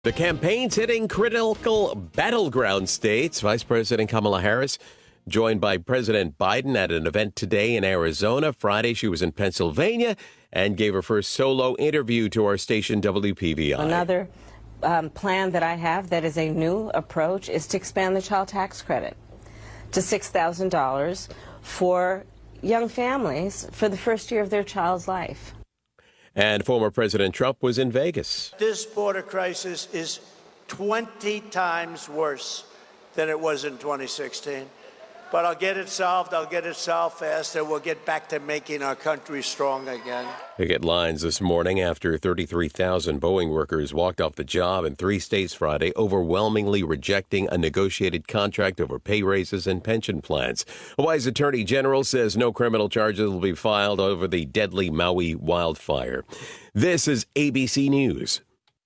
The campaign's hitting critical battleground states. Vice President Kamala Harris joined by President Biden at an event today in Arizona. Friday, she was in Pennsylvania and gave her first solo interview to our station, WPVI. Another plan that I have that is a new approach is to expand the child tax credit to $6,000 for young families for the first year of their child's life. And former President Trump was in Vegas. This border crisis is 20 times worse than it was in 2016. But I'll get it solved. I'll get it solved fast, and we'll get back to making our country strong again. Picket lines this morning after 33,000 Boeing workers walked off the job in 3 states Friday, overwhelmingly rejecting a negotiated contract over pay raises and pension plans. Hawaii's Attorney General says no criminal charges will be filed over the deadly Maui wildfire. This is ABC News.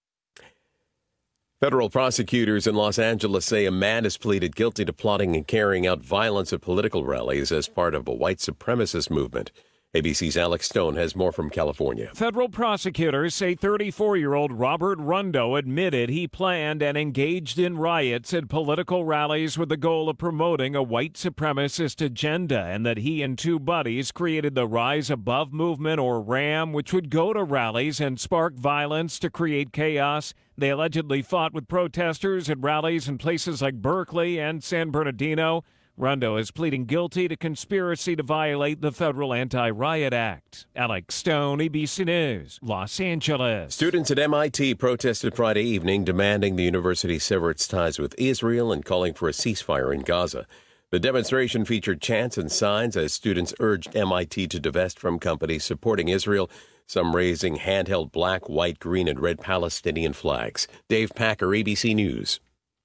Federal prosecutors in Los Angeles say a man has pleaded guilty to plotting and carrying out violence at political rallies as part of a white supremacist movement. ABC's Alex Stone has more from California. Federal prosecutors say 34-year-old Robert Rundo admitted he planned and engaged in riots at political rallies with the goal of promoting a white supremacist agenda, and that he and 2 buddies created the Rise Above movement, or RAM, which would go to rallies and spark violence to create chaos. They allegedly fought with protesters at rallies in places like Berkeley and San Bernardino. Rundo is pleading guilty to conspiracy to violate the Federal Anti-Riot Act. Alex Stone, ABC News, Los Angeles. Students at MIT protested Friday evening, demanding the university sever its ties with Israel and calling for a ceasefire in Gaza. The demonstration featured chants and signs as students urged MIT to divest from companies supporting Israel, some raising handheld black, white, green, and red Palestinian flags. Dave Packer, ABC News.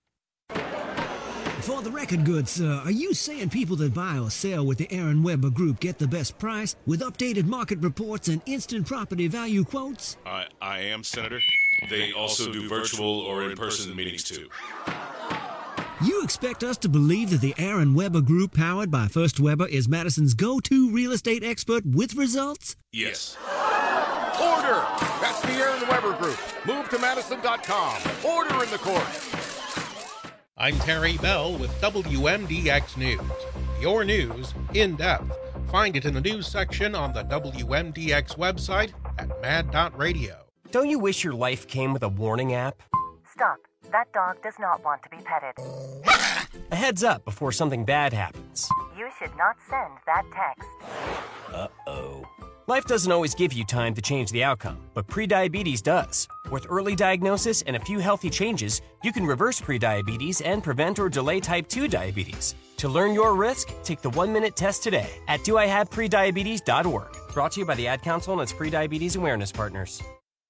For the record, good sir, are you saying people that buy or sell with the Aaron Weber Group get the best price with updated market reports and instant property value quotes? I am, Senator. They also do virtual or in-person meetings, too. You expect us to believe that the Aaron Weber Group, powered by First Weber, is Madison's go-to real estate expert with results? Yes. Order! That's the Aaron Weber Group. Move to Madison.com. Order in the court. I'm Terry Bell with WMDX News. Your news in depth. Find it in the news section on the WMDX website at mad.radio. Don't you wish your life came with a warning app? Stop. That dog does not want to be petted. A heads up before something bad happens. You should not send that text. Uh-oh. Life doesn't always give you time to change the outcome, but prediabetes does. With early diagnosis and a few healthy changes, you can reverse prediabetes and prevent or delay type 2 diabetes. To learn your risk, take the 1-minute test today at doihaveprediabetes.org. Brought to you by the Ad Council and its prediabetes awareness partners.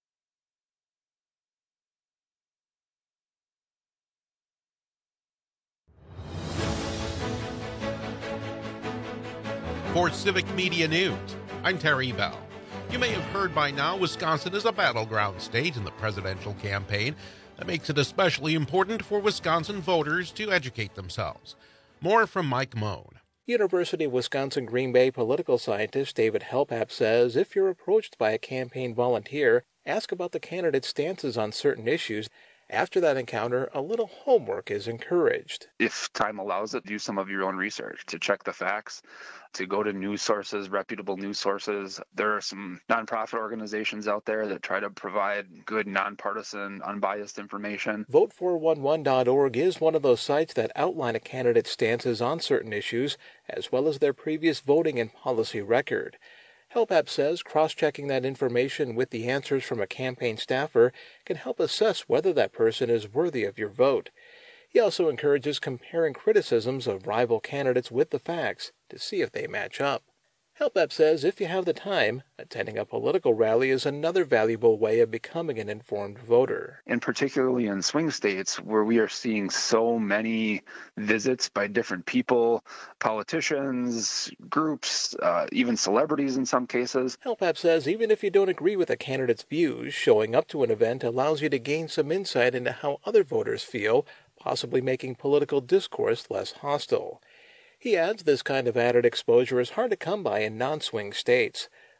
For Civic Media News, I'm Terry Bell. You may have heard by now Wisconsin is a battleground state in the presidential campaign. That makes it especially important for Wisconsin voters to educate themselves. More from Mike Moan. University of Wisconsin-Green Bay political scientist David Helpap says if you're approached by a campaign volunteer, ask about the candidate's stances on certain issues. After that encounter, a little homework is encouraged. If time allows it, do some of your own research to check the facts, to go to news sources, reputable news sources. There are some nonprofit organizations out there that try to provide good, nonpartisan, unbiased information. Vote411.org is one of those sites that outline a candidate's stances on certain issues, as well as their previous voting and policy record. Helpap says cross-checking that information with the answers from a campaign staffer can help assess whether that person is worthy of your vote. He also encourages comparing criticisms of rival candidates with the facts to see if they match up. Helpap says if you have the time, attending a political rally is another valuable way of becoming an informed voter. And particularly in swing states where we are seeing so many visits by different people, politicians, groups, even celebrities in some cases. Helpap says even if you don't agree with a candidate's views, showing up to an event allows you to gain some insight into how other voters feel, possibly making political discourse less hostile. He adds this kind of added exposure is hard to come by in non-swing states.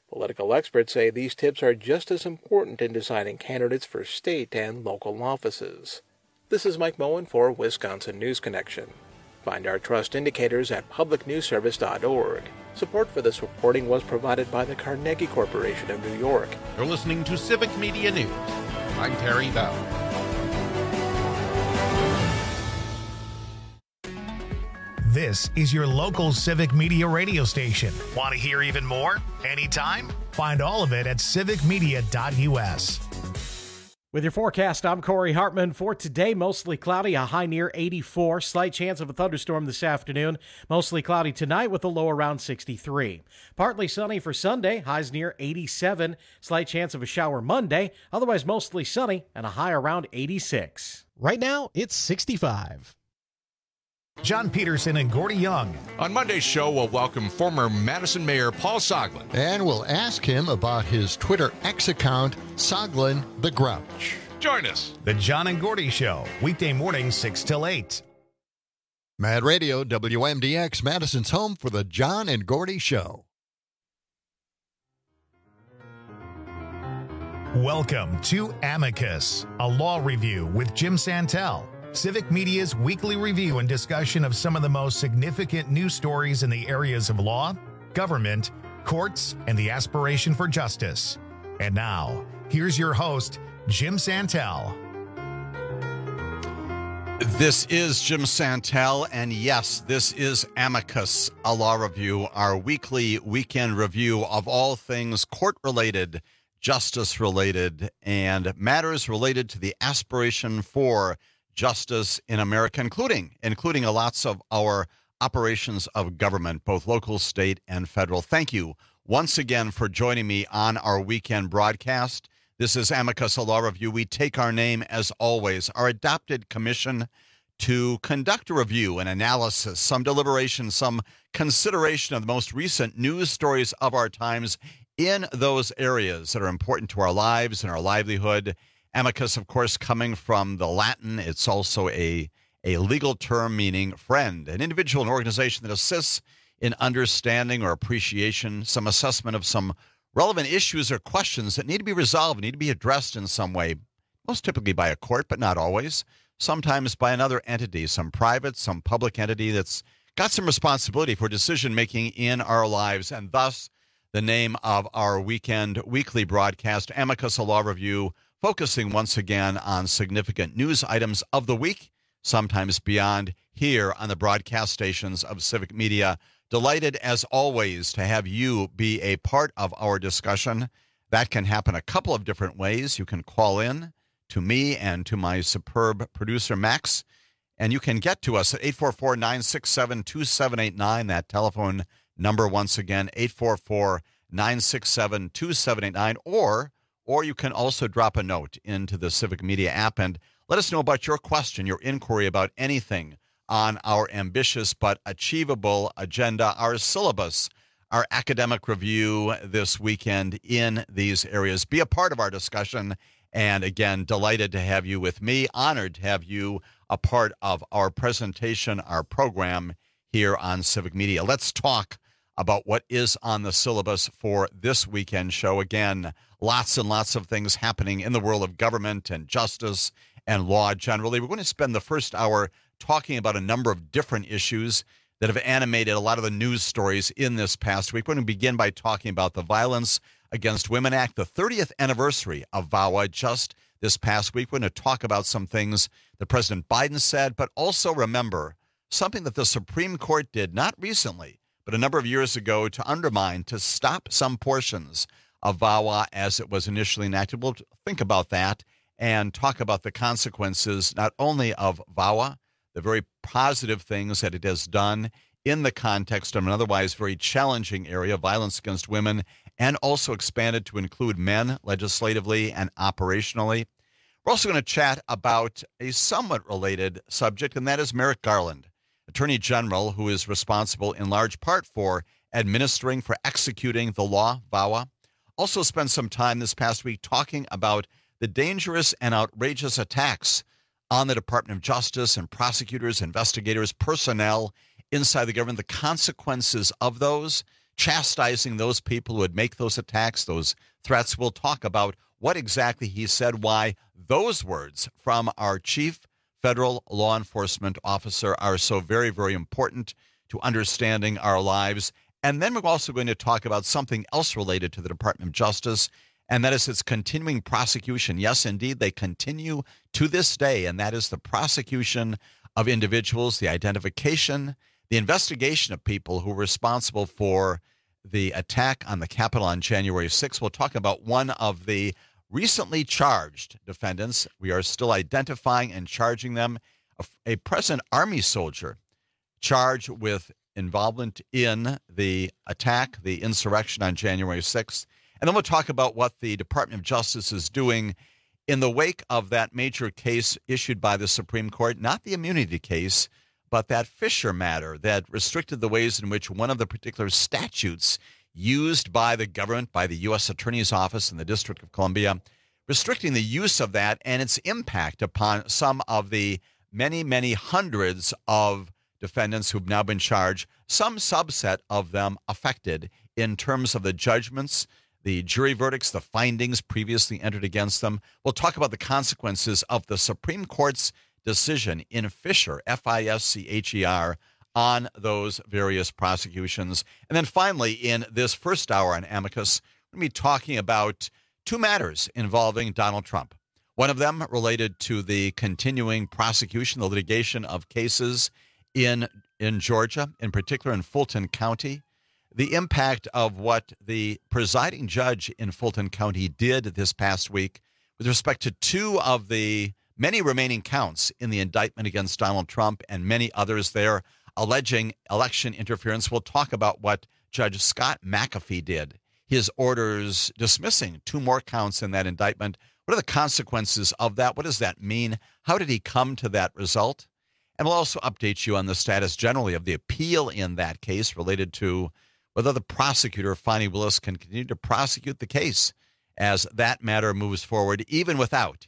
Political experts say these tips are just as important in deciding candidates for state and local offices. This is Mike Moen for Wisconsin News Connection. Find our trust indicators at publicnewsservice.org. Support for this reporting was provided by the Carnegie Corporation of New York. You're listening to Civic Media News. I'm Terry Bell. This is your local Civic Media radio station. Want to hear even more? Anytime? Find all of it at civicmedia.us. With your forecast, I'm Corey Hartman. For today, mostly cloudy, a high near 84. Slight chance of a thunderstorm this afternoon. Mostly cloudy tonight with a low around 63. Partly sunny for Sunday, highs near 87. Slight chance of a shower Monday. Otherwise, mostly sunny and a high around 86. Right now, it's 65. John Peterson and Gordy Young. On Monday's show, we'll welcome former Madison Mayor Paul Soglin. And we'll ask him about his Twitter X account, Soglin the Grouch. Join us. The John and Gordy Show, weekday mornings 6 till 8. Mad Radio, WMDX, Madison's home for the John and Gordy Show. Welcome to Amicus, a law review with Jim Santel. Civic Media's weekly review and discussion of some of the most significant news stories in the areas of law, government, courts, and the aspiration for justice. And now, here's your host, Jim Santel. This is Jim Santel, and yes, this is Amicus, a law review, our weekly weekend review of all things court-related, justice-related, and matters related to the aspiration for justice in America, including lots of our operations of government, both local, state, and federal. Thank you once again for joining me on our weekend broadcast. This is Amicus, a law review. We take our name, as always, our adopted commission to conduct a review, an analysis, some deliberation, some consideration of the most recent news stories of our times in those areas that are important to our lives and our livelihood. Amicus, of course, coming from the Latin. It's also a legal term meaning friend, an individual and organization that assists in understanding or appreciation, some assessment of some relevant issues or questions that need to be resolved, need to be addressed in some way, most typically by a court, but not always, sometimes by another entity, some private, some public entity that's got some responsibility for decision-making in our lives, and thus the name of our weekly broadcast, Amicus, a law review, focusing once again on significant news items of the week, sometimes beyond, here on the broadcast stations of Civic Media. Delighted, as always, to have you be a part of our discussion. That can happen a couple of different ways. You can call in to me and to my superb producer, Max, and you can get to us at 844-967-2789. That telephone number, once again, 844-967-2789, or you can also drop a note into the Civic Media app and let us know about your question, your inquiry about anything on our ambitious but achievable agenda, our syllabus, our academic review this weekend in these areas. Be a part of our discussion. And again, delighted to have you with me, honored to have you a part of our presentation, our program here on Civic Media. Let's talk about what is on the syllabus for this weekend show. Again, lots and lots of things happening in the world of government and justice and law generally. We're going to spend the first hour talking about a number of different issues that have animated a lot of the news stories in this past week. We're going to begin by talking about the Violence Against Women Act, the 30th anniversary of VAWA just this past week. We're going to talk about some things that President Biden said, but also remember something that the Supreme Court did not recently, but a number of years ago, to undermine, to stop some portions of VAWA as it was initially enacted. We'll think about that and talk about the consequences not only of VAWA, the very positive things that it has done in the context of an otherwise very challenging area, violence against women, and also expanded to include men legislatively and operationally. We're also going to chat about a somewhat related subject, and that is Merrick Garland, Attorney General, who is responsible in large part for administering, for executing the law, VAWA. Also spent some time this past week talking about the dangerous and outrageous attacks on the Department of Justice and prosecutors, investigators, personnel inside the government, the consequences of those. chastising those people who would make those attacks, those threats. We'll talk about what exactly he said, why those words from our chief federal law enforcement officer are so very, very important to understanding our lives. And then we're also going to talk about something else related to the Department of Justice, and that is its continuing prosecution. Yes, indeed, they continue to this day, and that is the prosecution of individuals, the identification, the investigation of people who were responsible for the attack on the Capitol on January 6th. We'll talk about one of the recently charged defendants. We are still identifying and charging them, a present Army soldier charged with involvement in the attack, the insurrection on January 6th. And then we'll talk about what the Department of Justice is doing in the wake of that major case issued by the Supreme Court, not the immunity case, but that Fisher matter that restricted the ways in which one of the particular statutes used by the government, by the U.S. Attorney's Office in the District of Columbia, restricting the use of that and its impact upon some of the many, many hundreds of defendants who've now been charged, some subset of them affected in terms of the judgments, the jury verdicts, the findings previously entered against them. We'll talk about the consequences of the Supreme Court's decision in Fisher, Fischer, on those various prosecutions. And then finally, in this first hour on Amicus, we're going to be talking about two matters involving Donald Trump. One of them related to the continuing prosecution, the litigation of cases in Georgia, in particular in Fulton County, the impact of what the presiding judge in Fulton County did this past week with respect to two of the many remaining counts in the indictment against Donald Trump and many others there alleging election interference. We'll talk about what Judge Scott McAfee did, his orders dismissing two more counts in that indictment. What are the consequences of that? What does that mean? How did he come to that result? And we'll also update you on the status generally of the appeal in that case related to whether the prosecutor, Fani Willis, can continue to prosecute the case as that matter moves forward, even without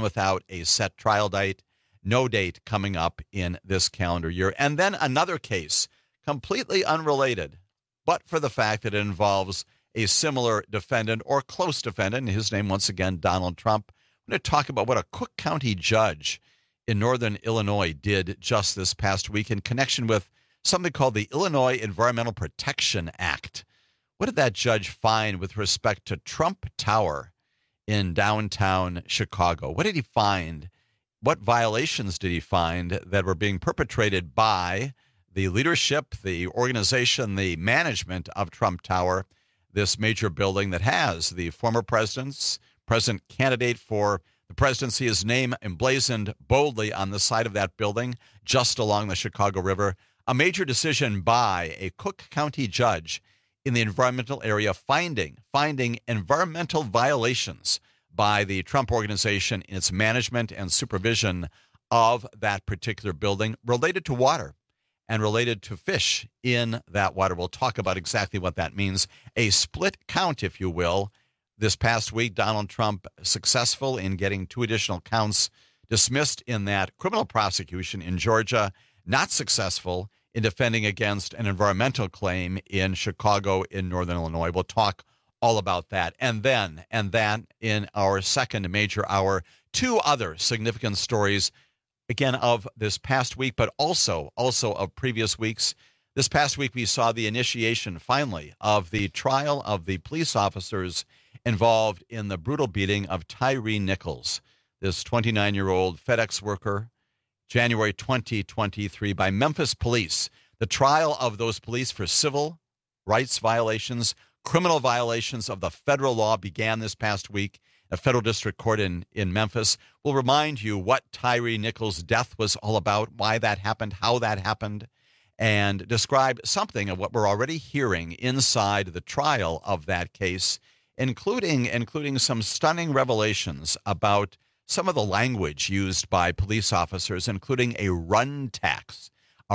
a set trial date, no date coming up in this calendar year. And then another case, completely unrelated, but for the fact that it involves a similar defendant or close defendant, his name once again, Donald Trump. I'm going to talk about what a Cook County judge in northern Illinois did just this past week in connection with something called the Illinois Environmental Protection Act. What did that judge find with respect to Trump Tower in downtown Chicago? What did he find? What violations did he find that were being perpetrated by the leadership, the organization, the management of Trump Tower, this major building that has the former president candidate for the presidency, his name emblazoned boldly on the side of that building just along the Chicago River? A major decision by a Cook County judge in the environmental area finding environmental violations by the Trump organization in its management and supervision of that particular building related to water and related to fish in that water. We'll talk about exactly what that means. A split count, if you will. This past week, Donald Trump successful in getting two additional counts dismissed in that criminal prosecution in Georgia, not successful in defending against an environmental claim in Chicago in northern Illinois. We'll talk all about that. And then in our second major hour, two other significant stories, again, of this past week, but also of previous weeks. This past week, we saw the initiation, finally, of the trial of the police officers involved in the brutal beating of Tyre Nichols, this 29-year-old FedEx worker, January 2023, by Memphis police. The trial of those police for civil rights violations, criminal violations of the federal law began this past week. A federal district court in Memphis will remind you what Tyre Nichols' death was all about, why that happened, how that happened, and describe something of what we're already hearing inside the trial of that case, including some stunning revelations about some of the language used by police officers, including a run tax,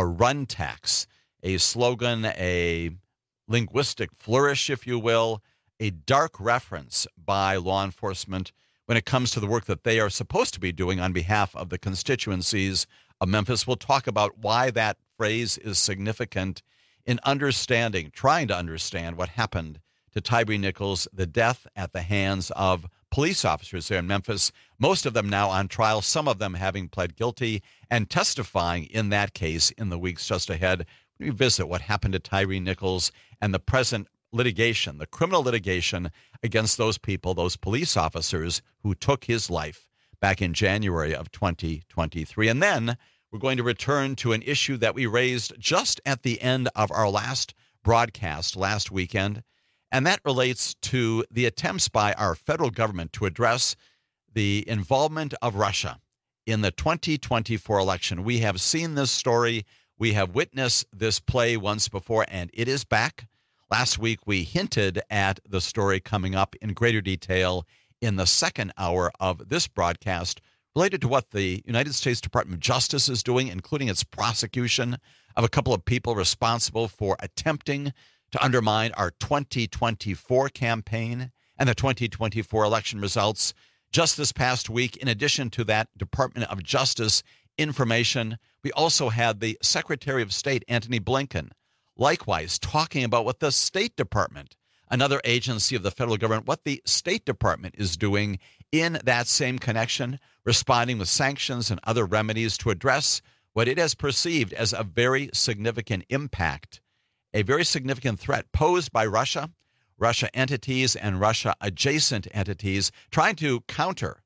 a slogan, a linguistic flourish, if you will, a dark reference by law enforcement when it comes to the work that they are supposed to be doing on behalf of the constituencies of Memphis. We'll talk about why that phrase is significant in trying to understand what happened to Tyre Nichols, the death at the hands of police officers there in Memphis, most of them now on trial, some of them having pled guilty and testifying in that case in the weeks just ahead. We revisit what happened to Tyre Nichols and the present litigation, the criminal litigation against those people, those police officers who took his life back in January of 2023. And then we're going to return to an issue that we raised just at the end of our last broadcast last weekend, and that relates to the attempts by our federal government to address the involvement of Russia in the 2024 election. We have seen this story. We have witnessed this play once before, and it is back. Last week, we hinted at the story coming up in greater detail in the second hour of this broadcast related to what the United States Department of Justice is doing, including its prosecution of a couple of people responsible for attempting to undermine our 2024 campaign and the 2024 election results. Just this past week, in addition to that Department of Justice information, we also had the Secretary of State, Antony Blinken, likewise talking about what the State Department, another agency of the federal government, what the State Department is doing in that same connection, responding with sanctions and other remedies to address what it has perceived as a very significant impact, a very significant threat posed by Russia entities and Russia-adjacent entities, trying to counter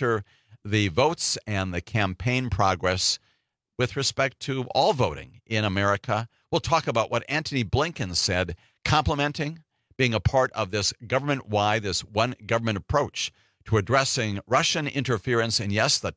the votes and the campaign progress with respect to all voting in America. We'll talk about what Antony Blinken said, complimenting being a part of this government-wide, this one government approach to addressing Russian interference in, yes, the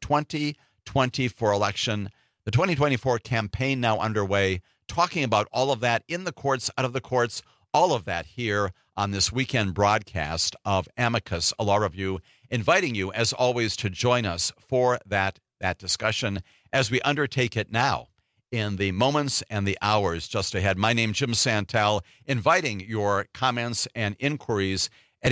2024 election, the 2024 campaign now underway, talking about all of that in the courts, out of the courts, all of that here on this weekend broadcast of Amicus, a law review, inviting you, as always, to join us for that discussion as we undertake it now in the moments and the hours just ahead. My name's Jim Santel, inviting your comments and inquiries at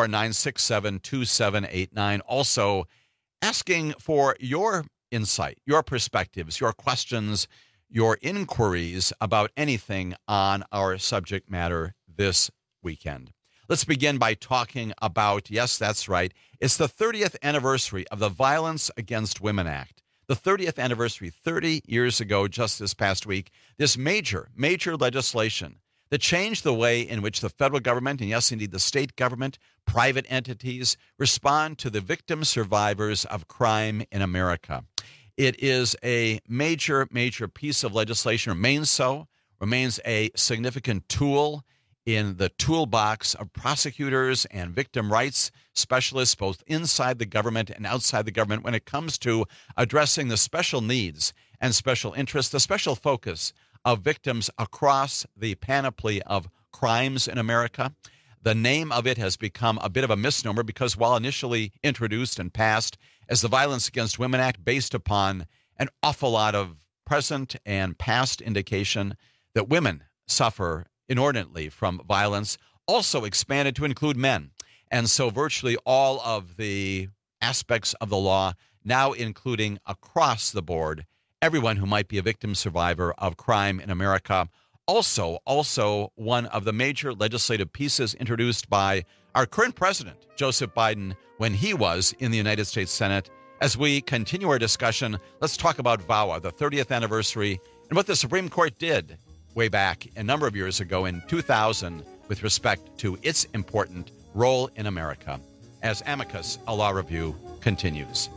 844-967-2789. Also asking for your insight, your perspectives, your questions, your inquiries about anything on our subject matter this weekend. Let's begin by talking about, yes, that's right, it's the 30th anniversary of the Violence Against Women Act. The 30th anniversary, 30 years ago, just this past week, this major legislation that changed the way in which the federal government, and yes, indeed, the state government, private entities, respond to the victims, survivors of crime in America. It is a major piece of legislation, remains a significant tool in the toolbox of prosecutors and victim rights specialists, both inside the government and outside the government, when it comes to addressing the special needs and special interests, the special focus of victims across the panoply of crimes in America. The name of it has become a bit of a misnomer because while initially introduced and passed as the Violence Against Women Act, based upon an awful lot of present and past indication that women suffer inordinately from violence, also expanded to include men. And so virtually all of the aspects of the law now including across the board everyone who might be a victim survivor of crime in America. Also one of the major legislative pieces introduced by our current president, Joseph Biden, when he was in the United States Senate. As we continue our discussion, let's talk about VAWA, the 30th anniversary, and what the Supreme Court did way back a number of years ago in 2000 with respect to its important role in America, as Amicus, a law review, continues.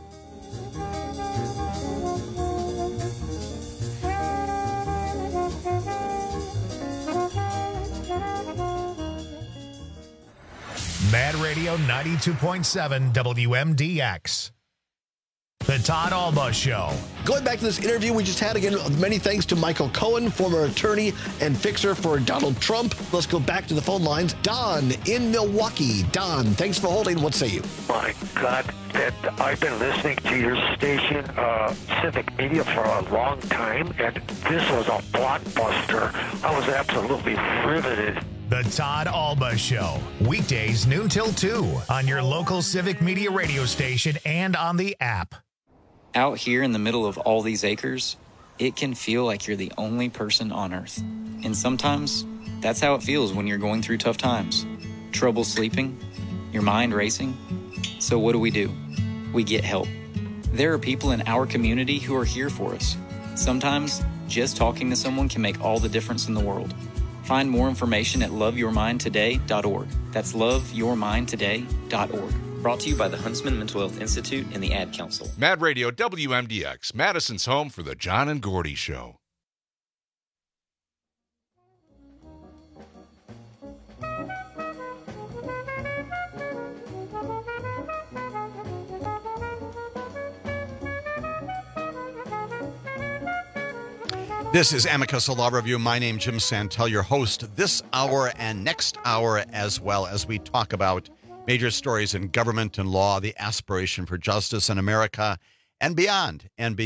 Mad Radio 92.7 WMDX. The Todd Alba Show. Going back to this interview we just had, again, many thanks to Michael Cohen, former attorney and fixer for Donald Trump. Let's go back to the phone lines. Don in Milwaukee. Don, thanks for holding. What say you? My God, that I've been listening to your station, Civic Media, for a long time, and this was a blockbuster. I was absolutely riveted. The Todd Alba Show. Weekdays noon till 2 on your local Civic Media radio station and on the app. Out here in the middle of all these acres, it can feel like you're the only person on earth. And sometimes that's how it feels when you're going through tough times. Trouble sleeping, your mind racing. So what do? We get help. There are people in our community who are here for us. Sometimes just talking to someone can make all the difference in the world. Find more information at loveyourmindtoday.org. That's loveyourmindtoday.org. Brought to you by the Huntsman Mental Health Institute and the Ad Council. Mad Radio WMDX, Madison's home for the John and Gordy Show. This is Amicus, a law review. My name is Jim Santel, your host this hour and next hour, as well as we talk about major stories in government and law, the aspiration for justice in America, and beyond,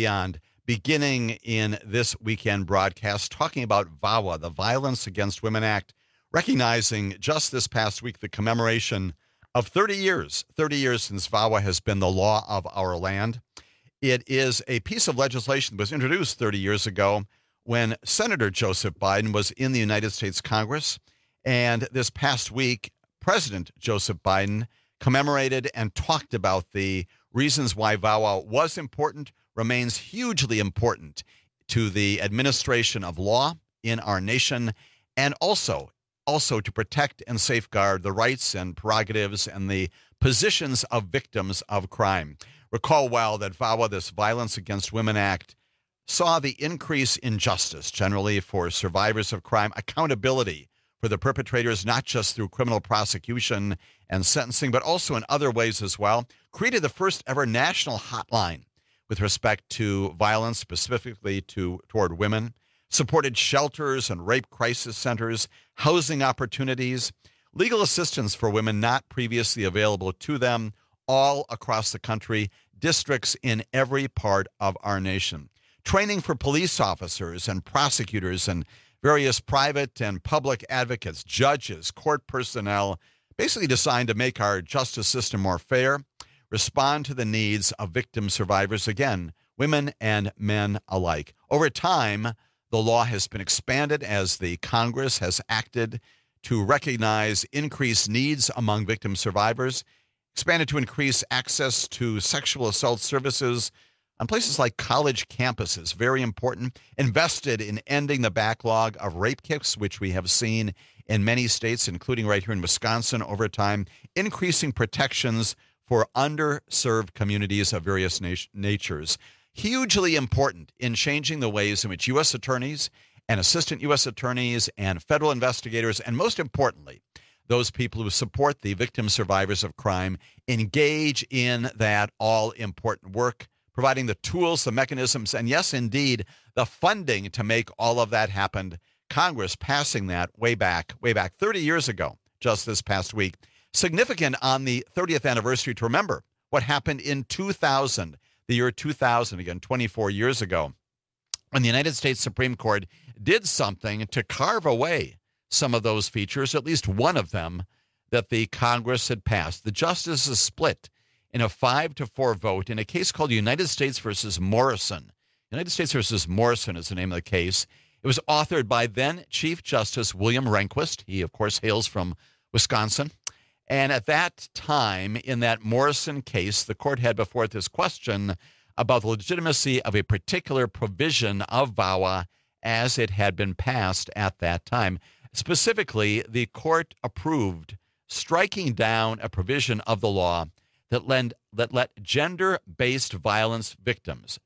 beginning in this weekend broadcast, talking about VAWA, the Violence Against Women Act, recognizing just this past week the commemoration of 30 years since VAWA has been the law of our land. It is a piece of legislation that was introduced 30 years ago when Senator Joseph Biden was in the United States Congress. And this past week, President Joseph Biden commemorated and talked about the reasons why VAWA was important, remains hugely important to the administration of law in our nation, and also to protect and safeguard the rights and prerogatives and the positions of victims of crime. Recall well that VAWA, this Violence Against Women Act, saw the increase in justice generally for survivors of crime, accountability for the perpetrators, not just through criminal prosecution and sentencing, but also in other ways as well. Created the first ever national hotline with respect to violence, specifically toward women. Supported shelters and rape crisis centers, housing opportunities, legal assistance for women not previously available to them, all across the country, districts in every part of our nation. Training for police officers and prosecutors and various private and public advocates, judges, court personnel, basically designed to make our justice system more fair, respond to the needs of victim survivors, again, women and men alike. Over time, the law has been expanded as the Congress has acted to recognize increased needs among victim survivors, expanded to increase access to sexual assault services on places like college campuses, very important, invested in ending the backlog of rape kits, which we have seen in many states, including right here in Wisconsin over time, increasing protections for underserved communities of various natures. Hugely important in changing the ways in which U.S. attorneys and assistant U.S. attorneys and federal investigators, and most importantly, those people who support the victim survivors of crime, engage in that all-important work, providing the tools, the mechanisms, and yes, indeed, the funding to make all of that happen. Congress passing that way back 30 years ago, just this past week. Significant on the 30th anniversary to remember what happened in 2000, the year 2000, again, 24 years ago, when the United States Supreme Court did something to carve away some of those features, at least one of them, that the Congress had passed. The justices split in a 5-4 vote in a case called United States versus Morrison. United States versus Morrison is the name of the case. It was authored by then Chief Justice William Rehnquist. He, of course, hails from Wisconsin. And at that time, in that Morrison case, the court had before it this question about the legitimacy of a particular provision of VAWA as it had been passed at that time. Specifically, the court approved striking down a provision of the law that let gender-based violence victims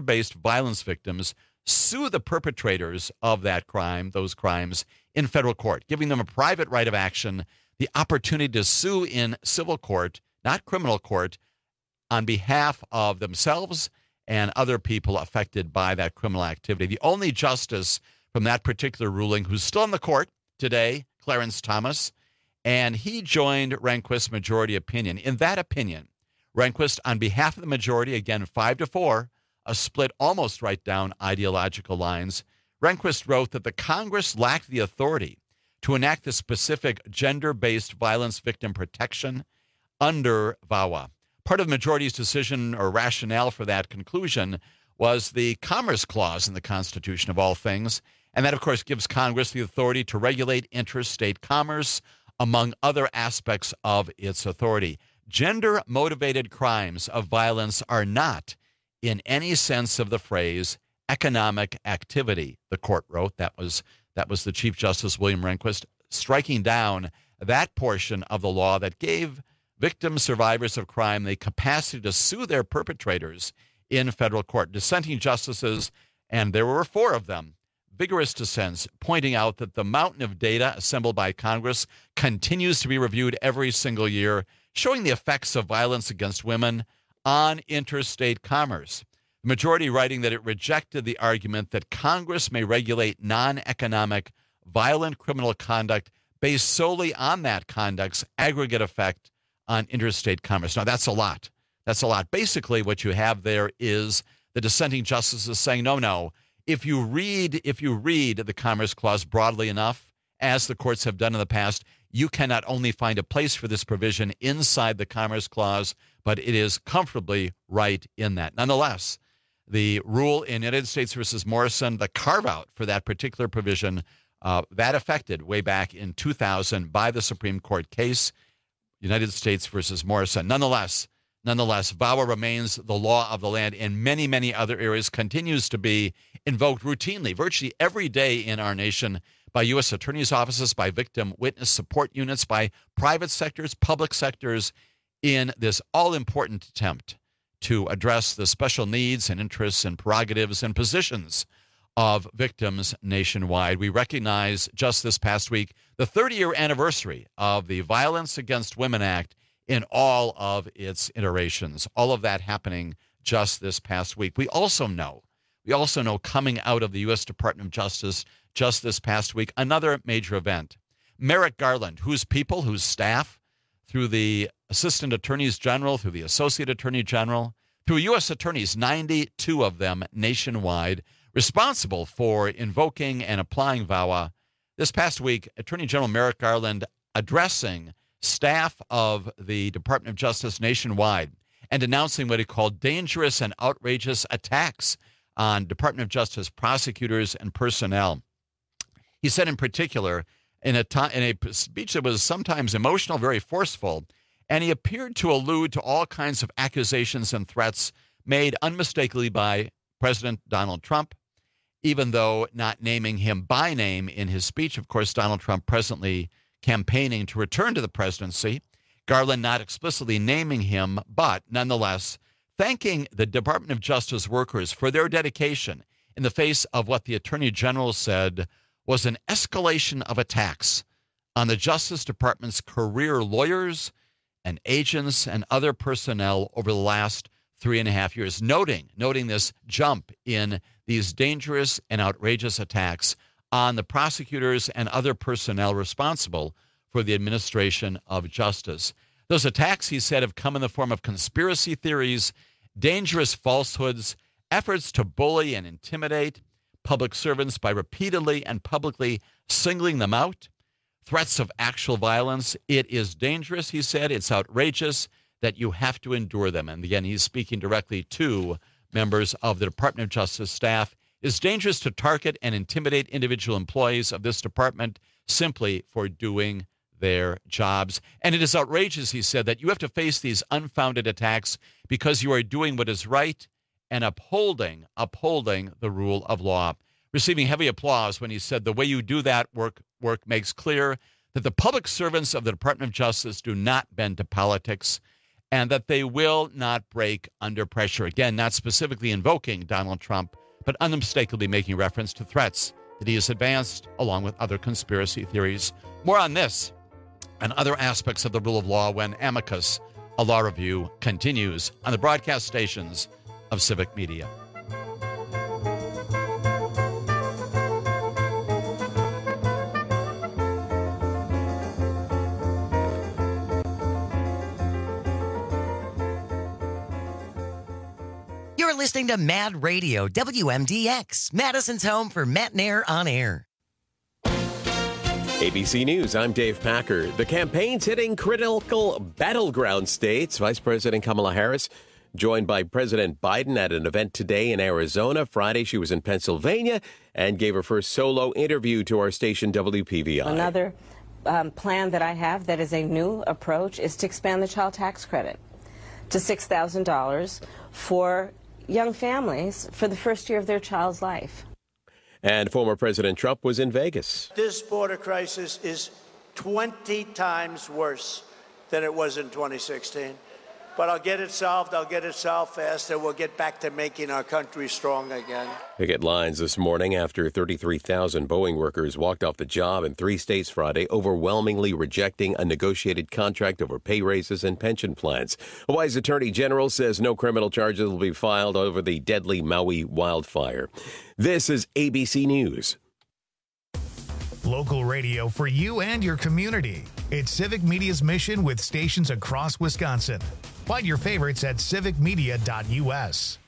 sue the perpetrators of those crimes in federal court, giving them a private right of action, the opportunity to sue in civil court, not criminal court, on behalf of themselves and other people affected by that criminal activity. The only justice from that particular ruling who's still in the court today, Clarence Thomas, and he joined Rehnquist's majority opinion. In that opinion, Rehnquist, on behalf of the majority, again 5-4, a split almost right down ideological lines, Rehnquist wrote that the Congress lacked the authority to enact the specific gender-based violence victim protection under VAWA. Part of the majority's decision or rationale for that conclusion was the Commerce Clause in the Constitution, of all things. And that, of course, gives Congress the authority to regulate interstate commerce, among other aspects of its authority. Gender-motivated crimes of violence are not, in any sense of the phrase, economic activity, the court wrote. That was the Chief Justice William Rehnquist striking down that portion of the law that gave victims, survivors of crime, the capacity to sue their perpetrators in federal court. Dissenting justices, and there were 4 of them, vigorous dissents, pointing out that the mountain of data assembled by Congress continues to be reviewed every single year, showing the effects of violence against women on interstate commerce. The majority writing that it rejected the argument that Congress may regulate non-economic violent criminal conduct based solely on that conduct's aggregate effect on interstate commerce. Now, that's a lot. That's a lot. Basically, what you have there is the dissenting justices saying, no. If you read the Commerce Clause broadly enough, as the courts have done in the past, you can not only find a place for this provision inside the Commerce Clause, but it is comfortably right in that. Nonetheless, the rule in United States versus Morrison, the carve-out for that particular provision, that affected way back in 2000 by the Supreme Court case, United States versus Morrison. Nonetheless, VAWA remains the law of the land in many, many other areas, continues to be invoked routinely, virtually every day in our nation by U.S. attorneys' offices, by victim witness support units, by private sectors, public sectors, in this all-important attempt to address the special needs and interests and prerogatives and positions of victims nationwide. We recognize just this past week the 30-year anniversary of the Violence Against Women Act in all of its iterations, all of that happening just this past week. We also know coming out of the U.S. Department of Justice just this past week, another major event. Merrick Garland, whose staff, through the Assistant Attorneys General, through the Associate Attorney General, through U.S. attorneys, 92 of them nationwide, responsible for invoking and applying VAWA. This past week, Attorney General Merrick Garland addressing staff of the Department of Justice nationwide and announcing what he called dangerous and outrageous attacks on Department of Justice prosecutors and personnel. He said in particular, in a speech that was sometimes emotional, very forceful, and he appeared to allude to all kinds of accusations and threats made unmistakably by President Donald Trump, even though not naming him by name in his speech. Of course, Donald Trump presently campaigning to return to the presidency. Garland not explicitly naming him, but nonetheless thanking the Department of Justice workers for their dedication in the face of what the Attorney General said was an escalation of attacks on the Justice Department's career lawyers and agents and other personnel over the last 3.5 years, noting this jump in these dangerous and outrageous attacks on the prosecutors and other personnel responsible for the administration of justice. Those attacks, he said, have come in the form of conspiracy theories, dangerous falsehoods, efforts to bully and intimidate public servants by repeatedly and publicly singling them out, threats of actual violence. It is dangerous, he said. It's outrageous that you have to endure them. And again, he's speaking directly to members of the Department of Justice staff. It's dangerous to target and intimidate individual employees of this department simply for doing their jobs. And it is outrageous, he said, that you have to face these unfounded attacks because you are doing what is right and upholding the rule of law. Receiving heavy applause when he said the way you do that work makes clear that the public servants of the Department of Justice do not bend to politics and that they will not break under pressure. Again, not specifically invoking Donald Trump, but unmistakably making reference to threats that he has advanced along with other conspiracy theories. More on this and other aspects of the rule of law when Amicus, a law review, continues on the broadcast stations of Civic Media. You're listening to Mad Radio, WMDX, Madison's home for Matt Nair on air. ABC News, I'm Dave Packer. The campaign's hitting critical battleground states. Vice President Kamala Harris joined by President Biden at an event today in Arizona. Friday, she was in Pennsylvania and gave her first solo interview to our station WPVI. Another plan that I have that is a new approach is to expand the child tax credit to $6,000 for young families for the first year of their child's life. And former President Trump was in Vegas. This border crisis is 20 times worse than it was in 2016. But I'll get it solved. I'll get it solved fast, and we'll get back to making our country strong again. Picket lines this morning after 33,000 Boeing workers walked off the job in 3 states Friday, overwhelmingly rejecting a negotiated contract over pay raises and pension plans. Hawaii's Attorney General says no criminal charges will be filed over the deadly Maui wildfire. This is ABC News. Local radio for you and your community. It's Civic Media's mission with stations across Wisconsin. Find your favorites at civicmedia.us.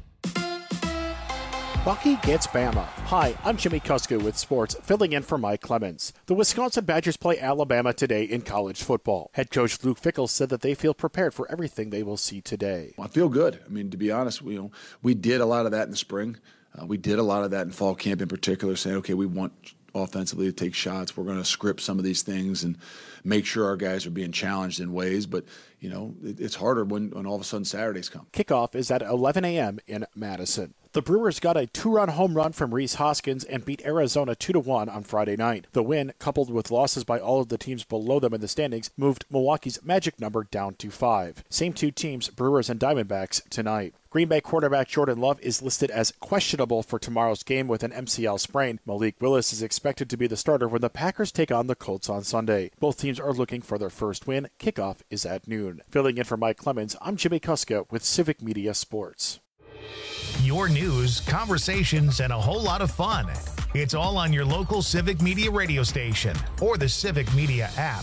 Bucky gets Bama. Hi, I'm Jimmy Kuska with sports, filling in for Mike Clemens. The Wisconsin Badgers play Alabama today in college football. Head coach Luke Fickell said that they feel prepared for everything they will see today. I feel good. I mean, to be honest, we did a lot of that in the spring. We did a lot of that in fall camp in particular, saying, okay, we want offensively to take shots. We're going to script some of these things and make sure our guys are being challenged in ways. But, it's harder when all of a sudden Saturdays come. Kickoff is at 11 a.m. in Madison. The Brewers got a 2-run home run from Rhys Hoskins and beat Arizona 2-1 on Friday night. The win, coupled with losses by all of the teams below them in the standings, moved Milwaukee's magic number down to 5. Same two teams, Brewers and Diamondbacks, tonight. Green Bay quarterback Jordan Love is listed as questionable for tomorrow's game with an MCL sprain. Malik Willis is expected to be the starter when the Packers take on the Colts on Sunday. Both teams are looking for their first win. Kickoff is at noon. Filling in for Mike Clemens, I'm Jimmy Kuska with Civic Media Sports. Your news, conversations, and a whole lot of fun. It's all on your local Civic Media radio station or the Civic Media app.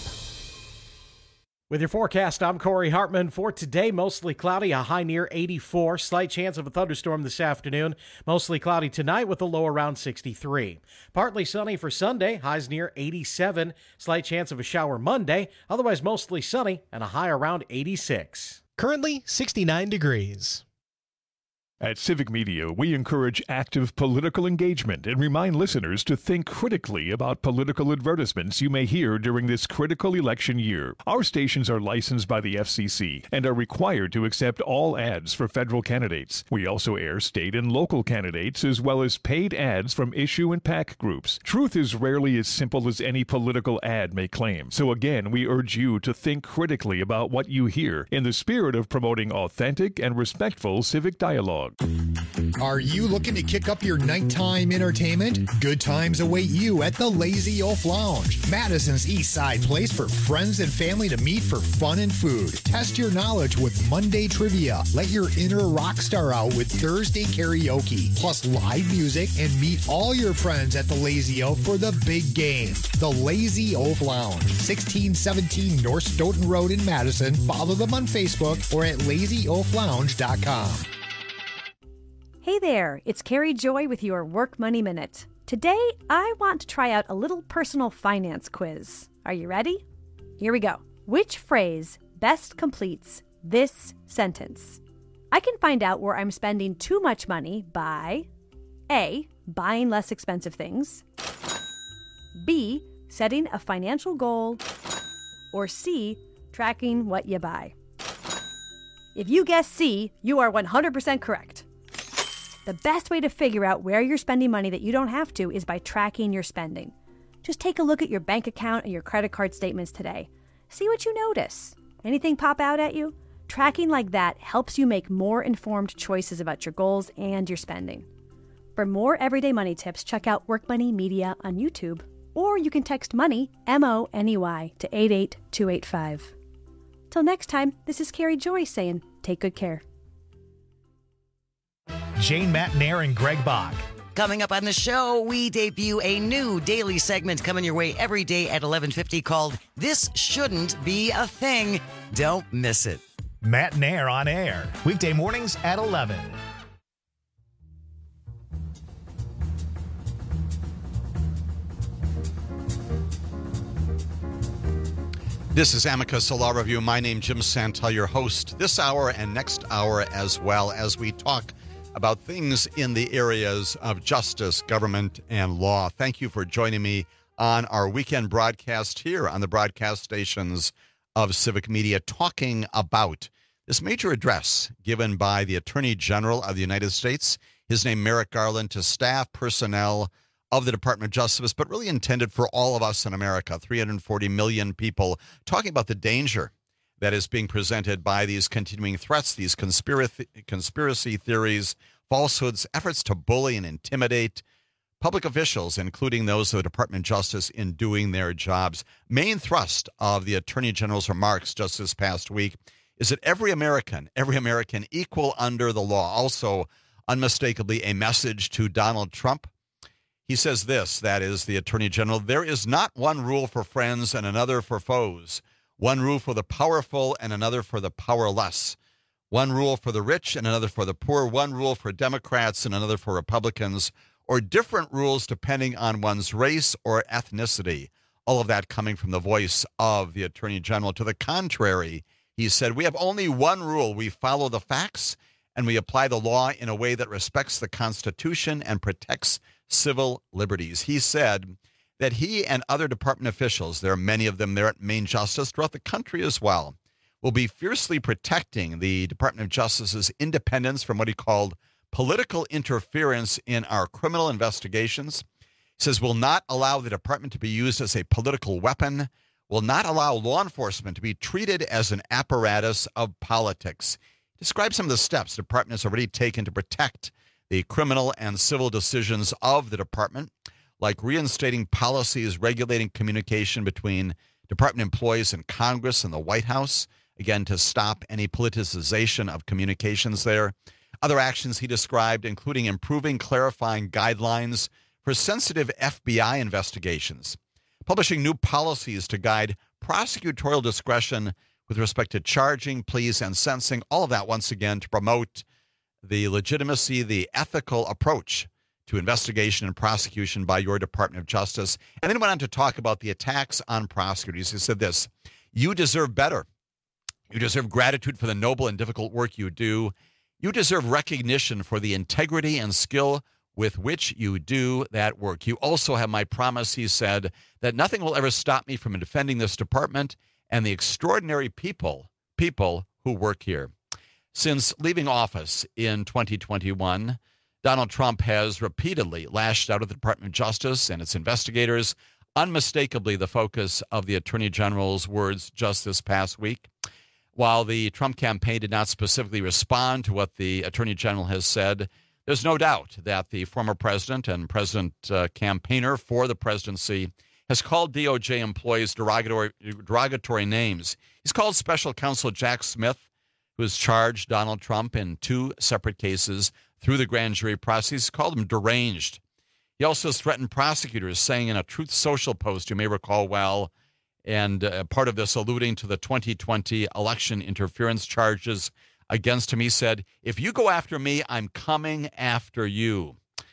With your forecast, I'm Corey Hartman. For today, mostly cloudy, a high near 84. Slight chance of a thunderstorm this afternoon. Mostly cloudy tonight with a low around 63. Partly sunny for Sunday, highs near 87. Slight chance of a shower Monday, otherwise mostly sunny and a high around 86. Currently 69 degrees. At Civic Media, we encourage active political engagement and remind listeners to think critically about political advertisements you may hear during this critical election year. Our stations are licensed by the FCC and are required to accept all ads for federal candidates. We also air state and local candidates as well as paid ads from issue and PAC groups. Truth is rarely as simple as any political ad may claim. So again, we urge you to think critically about what you hear in the spirit of promoting authentic and respectful civic dialogue. Are you looking to kick up your nighttime entertainment? Good times await you at the Lazy Oaf Lounge, Madison's East Side place for friends and family to meet for fun and food. Test your knowledge with Monday trivia. Let your inner rock star out with Thursday karaoke, plus live music, and meet all your friends at the Lazy Oaf for the big game. The Lazy Oaf Lounge, 1617 North Stoughton Road in Madison. Follow them on Facebook or at lazyoaflounge.com. Hey there, it's Carrie Joy with your Work Money Minute. Today, I want to try out a little personal finance quiz. Are you ready? Here we go. Which phrase best completes this sentence? I can find out where I'm spending too much money by A, buying less expensive things, B, setting a financial goal, or C, tracking what you buy. If you guess C, you are 100% correct. The best way to figure out where you're spending money that you don't have to is by tracking your spending. Just take a look at your bank account and your credit card statements today. See what you notice. Anything pop out at you? Tracking like that helps you make more informed choices about your goals and your spending. For more everyday money tips, check out Work Money Media on YouTube, or you can text MONEY, M-O-N-E-Y, to 88285. Till next time, this is Carrie Joy saying, take good care. Jane Matnair and Greg Bach. Coming up on the show, we debut a new daily segment coming your way every day at 11:50 called This Shouldn't Be a Thing. Don't miss it. Matnair on air, weekday mornings at 11. This is Amicus, a law review. My name, Jim Santel, your host this hour and next hour, as well as we talk about things in the areas of justice, government, and law. Thank you for joining me on our weekend broadcast here on the broadcast stations of Civic Media, talking about this major address given by the Attorney General of the United States, his name Merrick Garland, to staff, personnel of the Department of Justice, but really intended for all of us in America, 340 million people, talking about the danger that is being presented by these continuing threats, these conspiracy theories, falsehoods, efforts to bully and intimidate public officials, including those of the Department of Justice, in doing their jobs. Main thrust of the Attorney General's remarks just this past week is that every American equal under the law. Also, unmistakably, a message to Donald Trump. He says this, that is the Attorney General: there is not one rule for friends and another for foes, one rule for the powerful and another for the powerless, one rule for the rich and another for the poor, one rule for Democrats and another for Republicans, or different rules depending on one's race or ethnicity. All of that coming from the voice of the Attorney General. To the contrary, he said, we have only one rule. We follow the facts and we apply the law in a way that respects the Constitution and protects civil liberties. He said that he and other department officials, there are many of them there at Main Justice throughout the country as well, will be fiercely protecting the Department of Justice's independence from what he called political interference in our criminal investigations. He says will not allow the department to be used as a political weapon, will not allow law enforcement to be treated as an apparatus of politics. He describes some of the steps the department has already taken to protect the criminal and civil decisions of the department, like reinstating policies regulating communication between department employees and Congress and the White House, again, to stop any politicization of communications there. Other actions he described, including improving clarifying guidelines for sensitive FBI investigations, publishing new policies to guide prosecutorial discretion with respect to charging, pleas, and sentencing, all of that, once again, to promote the legitimacy, the ethical approach to investigation and prosecution by your Department of Justice. And then he went on to talk about the attacks on prosecutors. He said this: you deserve better. You deserve gratitude for the noble and difficult work you do. You deserve recognition for the integrity and skill with which you do that work. You also have my promise, he said, that nothing will ever stop me from defending this department and the extraordinary people who work here. Since leaving office in 2021, Donald Trump has repeatedly lashed out at the Department of Justice and its investigators, unmistakably the focus of the Attorney General's words just this past week. While the Trump campaign did not specifically respond to what the Attorney General has said, there's no doubt that the former president and president campaigner for the presidency has called DOJ employees derogatory names. He's called Special Counsel Jack Smith, who has charged Donald Trump in two separate cases through the grand jury process. He's called him deranged. He also has threatened prosecutors, saying in a Truth Social post, you may recall well, and part of this alluding to the 2020 election interference charges against him, he said, if you go after me, I'm coming after you.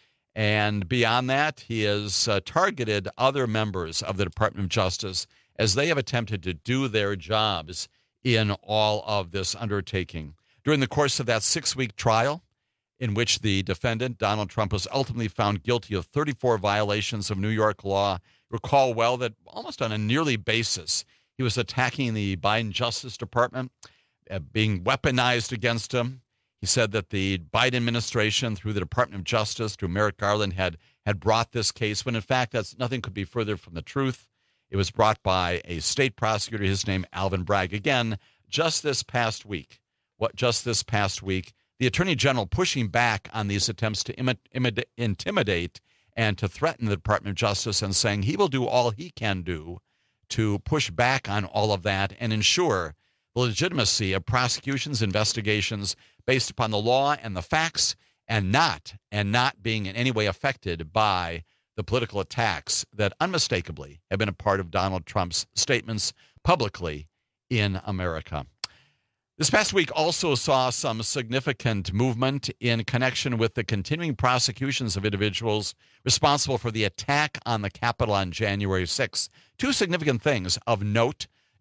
And beyond that, he has targeted other members of the Department of Justice as they have attempted to do their jobs in all of this undertaking. During the course of that 6-week trial, in which the defendant, Donald Trump, was ultimately found guilty of 34 violations of New York law, recall well that almost on a yearly basis, he was attacking the Biden Justice Department, being weaponized against him. He said that the Biden administration, through the Department of Justice, through Merrick Garland, had brought this case, when in fact that's nothing could be further from the truth. It was brought by a state prosecutor, his name Alvin Bragg. Again, just this past week, the Attorney General pushing back on these attempts to intimidate and to threaten the Department of Justice, and saying he will do all he can do to push back on all of that and ensure the legitimacy of prosecutions, investigations based upon the law and the facts, and not being in any way affected by the political attacks that unmistakably have been a part of Donald Trump's statements publicly in America. This past week also saw some significant movement in connection with the continuing prosecutions of individuals responsible for the attack on the Capitol on January 6th. Two significant things of note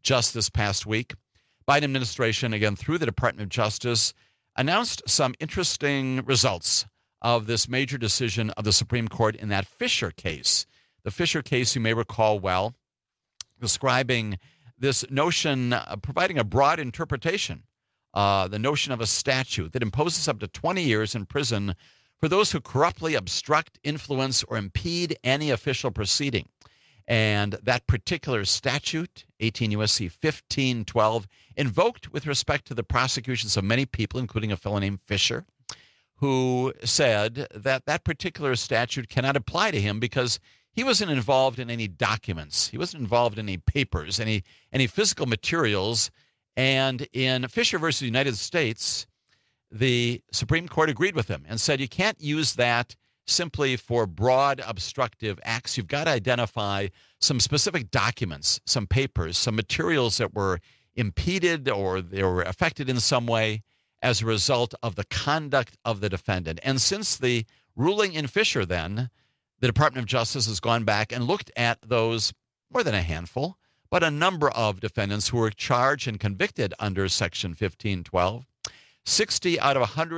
just this past week. Biden administration, again, through the Department of Justice, announced some interesting results of this major decision of the Supreme Court in that Fisher case. The Fisher case, you may recall well, describing this notion, providing a broad interpretation, the notion of a statute that imposes up to 20 years in prison for those who corruptly obstruct, influence, or impede any official proceeding. And that particular statute, 18 U.S.C. 1512, invoked with respect to the prosecutions of many people, including a fellow named Fisher, who said that that particular statute cannot apply to him because he wasn't involved in any documents. He wasn't involved in any papers, any physical materials. And in Fisher versus United States, the Supreme Court agreed with him and said you can't use that simply for broad obstructive acts. You've got to identify some specific documents, some papers, some materials that were impeded or they were affected in some way as a result of the conduct of the defendant. And since the ruling in Fisher then, the Department of Justice has gone back and looked at those, more than a handful, but a number of defendants who were charged and convicted under Section 1512. 60 out of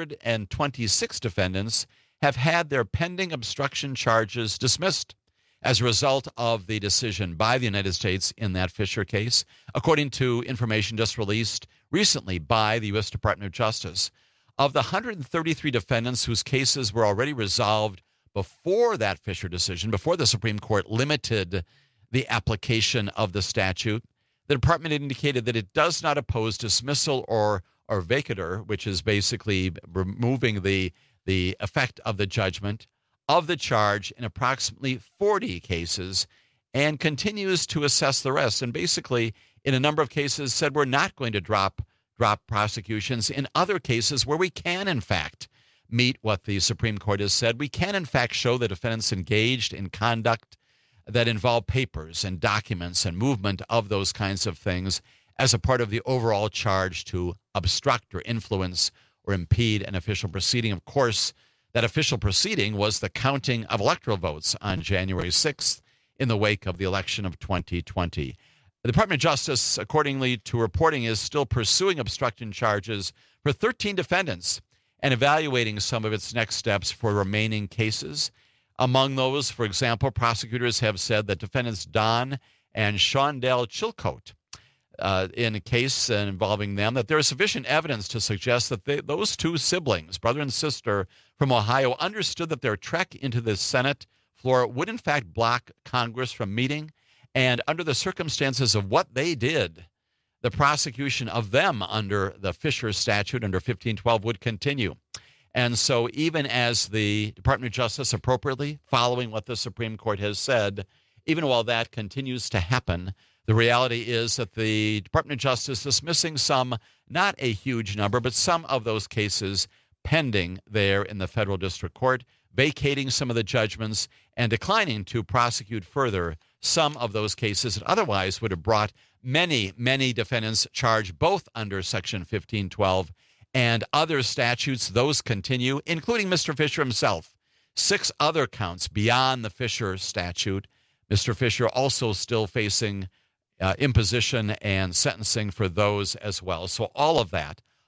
126 defendants have had their pending obstruction charges dismissed as a result of the decision by the United States in that Fisher case, according to information just released recently by the U.S. Department of Justice. Of the 133 defendants whose cases were already resolved before that Fisher decision, before the Supreme Court limited the application of the statute, the department indicated that it does not oppose dismissal or vacatur, which is basically removing the effect of the judgment of the charge in approximately 40 cases, and continues to assess the rest. And basically, in a number of cases, said we're not going to drop prosecutions. In other cases where we can, in fact, meet what the Supreme Court has said, we can, in fact, show the defendants engaged in conduct that involve papers and documents and movement of those kinds of things as a part of the overall charge to obstruct or influence or impede an official proceeding. Of course, that official proceeding was the counting of electoral votes on January 6th in the wake of the election of 2020. The Department of Justice, accordingly to reporting, is still pursuing obstruction charges for 13 defendants and evaluating some of its next steps for remaining cases. Among those, for example, prosecutors have said that defendants Don and Shondell Chilcote, in a case involving them, that there is sufficient evidence to suggest that those two siblings, brother and sister from Ohio, understood that their trek into the Senate floor would in fact block Congress from meeting. And under the circumstances of what they did, the prosecution of them under the Fisher statute, under 1512, would continue. And so even as the Department of Justice appropriately, following what the Supreme Court has said, even while that continues to happen, the reality is that the Department of Justice is dismissing some, not a huge number, but some of those cases pending there in the federal district court, vacating some of the judgments and declining to prosecute further some of those cases that otherwise would have brought many, many defendants charged both under Section 1512 and other statutes. Those continue, including Mr. Fisher himself. 6 other counts beyond the Fisher statute. Mr. Fisher also still facing imposition and sentencing for those as well. So all of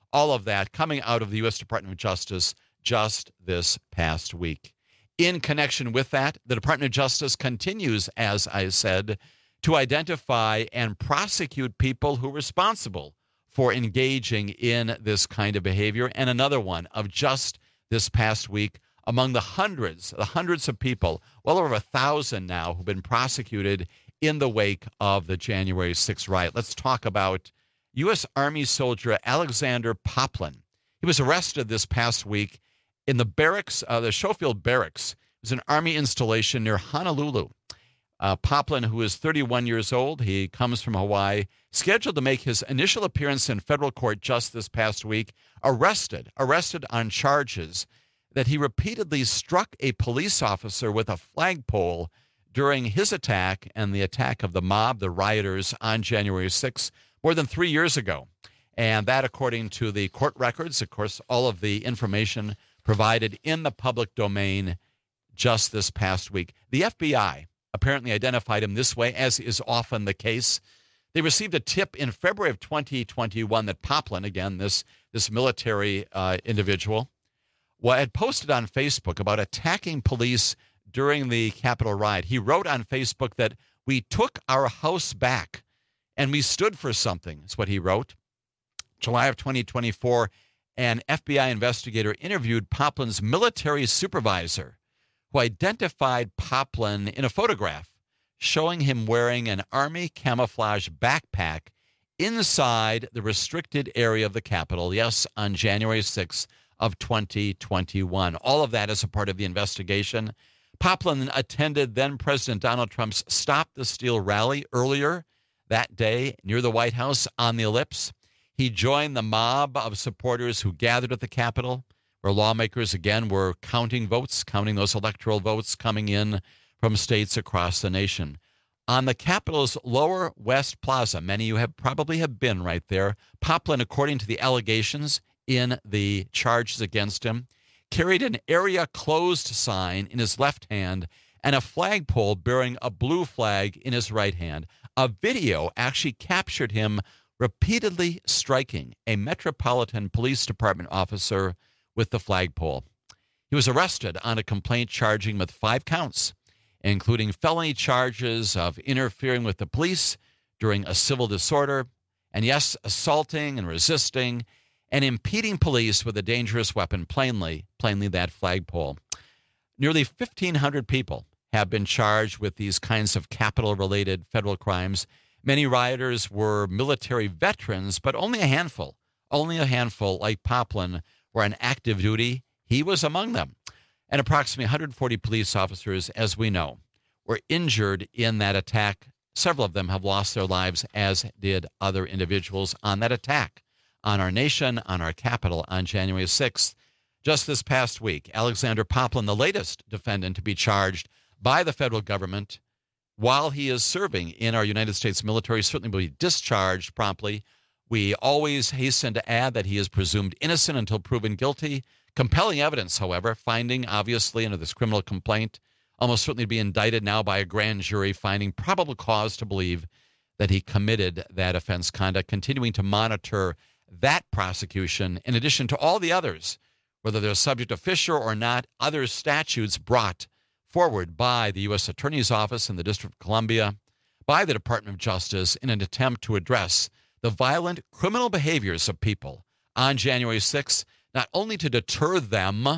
that coming out of the U.S. Department of Justice just this past week. In connection with that, the Department of Justice continues, as I said, to identify and prosecute people who are responsible for engaging in this kind of behavior. And another one of just this past week, among the hundreds of people, well over 1,000 now, who've been prosecuted in the wake of the January 6th riot. Let's talk about U.S. Army soldier Alexander Poplin. He was arrested this past week in the barracks, the Schofield Barracks. It was an Army installation near Honolulu. Poplin, who is 31 years old, he comes from Hawaii, scheduled to make his initial appearance in federal court just this past week, arrested on charges that he repeatedly struck a police officer with a flagpole during his attack and the attack of the mob, the rioters, on January 6th, more than 3 years ago. And that, according to the court records, of course, all of the information provided in the public domain just this past week. The FBI apparently identified him this way, as is often the case. They received a tip in February of 2021 that Poplin, again, this military individual, had posted on Facebook about attacking police during the Capitol riot. He wrote on Facebook that we took our house back and we stood for something, is what he wrote. July of 2024, an FBI investigator interviewed Poplin's military supervisor, who identified Poplin in a photograph showing him wearing an Army camouflage backpack inside the restricted area of the Capitol, yes, on January 6th of 2021. All of that is a part of the investigation. Poplin attended then-President Donald Trump's Stop the Steal rally earlier that day near the White House on the Ellipse. He joined the mob of supporters who gathered at the Capitol, where lawmakers, again, were counting votes, counting those electoral votes coming in from states across the nation. On the Capitol's Lower West Plaza, many of you probably have been right there, Poplin, according to the allegations in the charges against him, carried an area closed sign in his left hand and a flagpole bearing a blue flag in his right hand. A video actually captured him repeatedly striking a Metropolitan Police Department officer with the flagpole. He was arrested on a complaint charging him with 5 counts, including felony charges of interfering with the police during a civil disorder, and yes, assaulting and resisting and impeding police with a dangerous weapon, plainly that flagpole. Nearly 1,500 people have been charged with these kinds of Capitol-related federal crimes. Many rioters were military veterans, but only a handful, like Poplin, were on active duty. He was among them. And approximately 140 police officers, as we know, were injured in that attack. Several of them have lost their lives, as did other individuals on that attack on our nation, on our Capitol, on January 6th. Just this past week, Alexander Poplin, the latest defendant to be charged by the federal government while he is serving in our United States military, certainly will be discharged promptly. We always hasten to add that he is presumed innocent until proven guilty. Compelling evidence, however, finding, obviously, under this criminal complaint, almost certainly to be indicted now by a grand jury, finding probable cause to believe that he committed that offense conduct, continuing to monitor that prosecution, in addition to all the others, whether they're subject to Fisher or not, other statutes brought forward by the U.S. Attorney's Office in the District of Columbia, by the Department of Justice, in an attempt to address the violent criminal behaviors of people on January 6th, not only to deter them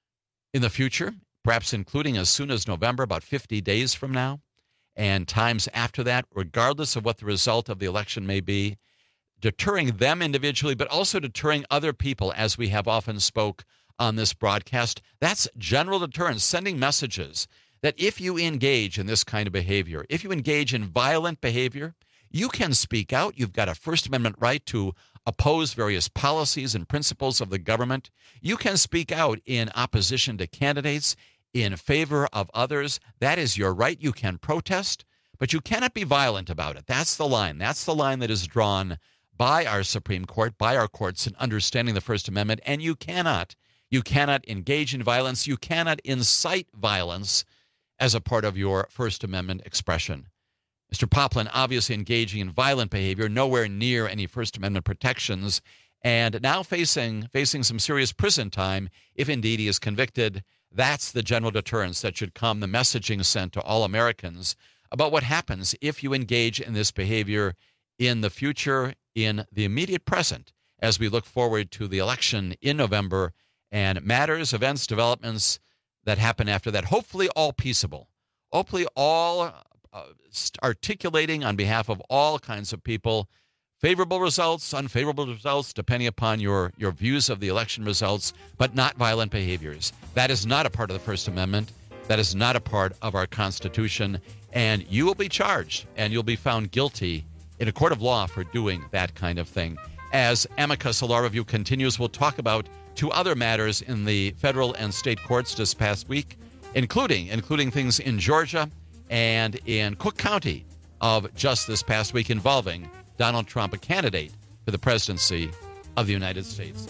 in the future, perhaps including as soon as November, about 50 days from now, and times after that, regardless of what the result of the election may be, deterring them individually, but also deterring other people, as we have often spoke on this broadcast. That's general deterrence, sending messages that if you engage in this kind of behavior, if you engage in violent behavior, you can speak out. You've got a First Amendment right to oppose various policies and principles of the government. You can speak out in opposition to candidates, in favor of others. That is your right. You can protest, but you cannot be violent about it. That's the line. That's the line that is drawn by our Supreme Court, by our courts in understanding the First Amendment. And you cannot engage in violence. You cannot incite violence as a part of your First Amendment expression. Mr. Poplin obviously engaging in violent behavior, nowhere near any First Amendment protections, and now facing some serious prison time if indeed he is convicted. That's the general deterrence that should come, the messaging sent to all Americans about what happens if you engage in this behavior in the future, in the immediate present, as we look forward to the election in November and matters, events, developments that happen after that, hopefully all peaceable, hopefully all articulating on behalf of all kinds of people, favorable results, unfavorable results, depending upon your views of the election results, but not violent behaviors. That is not a part of the First Amendment. That is not a part of our Constitution. And you will be charged and you'll be found guilty in a court of law for doing that kind of thing. As Amicus Law Review continues, we'll talk about 2 other matters in the federal and state courts this past week, including things in Georgia and in Cook County of just this past week involving Donald Trump, a candidate for the presidency of the United States.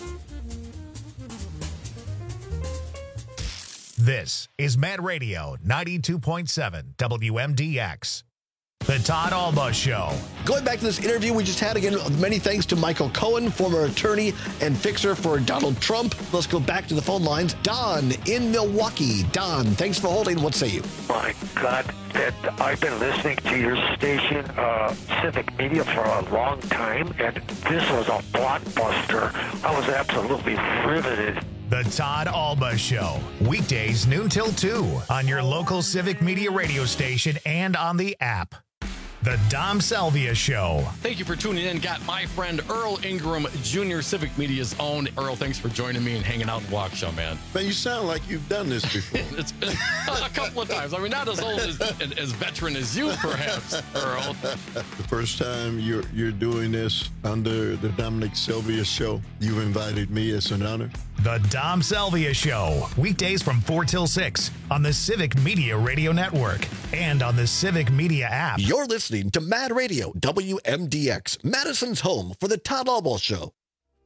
This is Mad Radio 92.7 WMDX. The Todd Alba Show. Going back to this interview we just had again, many thanks to Michael Cohen, former attorney and fixer for Donald Trump. Let's go back to the phone lines. Don in Milwaukee. Don, thanks for holding. What say you? My God, that I've been listening to your station, Civic Media, for a long time, and this was a blockbuster. I was absolutely riveted. The Todd Alba Show. Weekdays noon till 2 on your local Civic Media radio station and on the app. The Dom Salvia Show. Thank you for tuning in. Got my friend Earl Ingram Jr., Civic Media's own. Earl, thanks for joining me and hanging out in Walk Show, man. Man, you sound like you've done this before. It's been a couple of times. I mean, not as old as veteran as you, perhaps, Earl. The first time you're doing this under the Dominic Salvia Show, you've invited me. It's an honor. The Dom Salvia Show. Weekdays from 4 till 6 on the Civic Media Radio Network and on the Civic Media app. You're listening to Mad Radio, WMDX, Madison's home for the Todd Alba Show.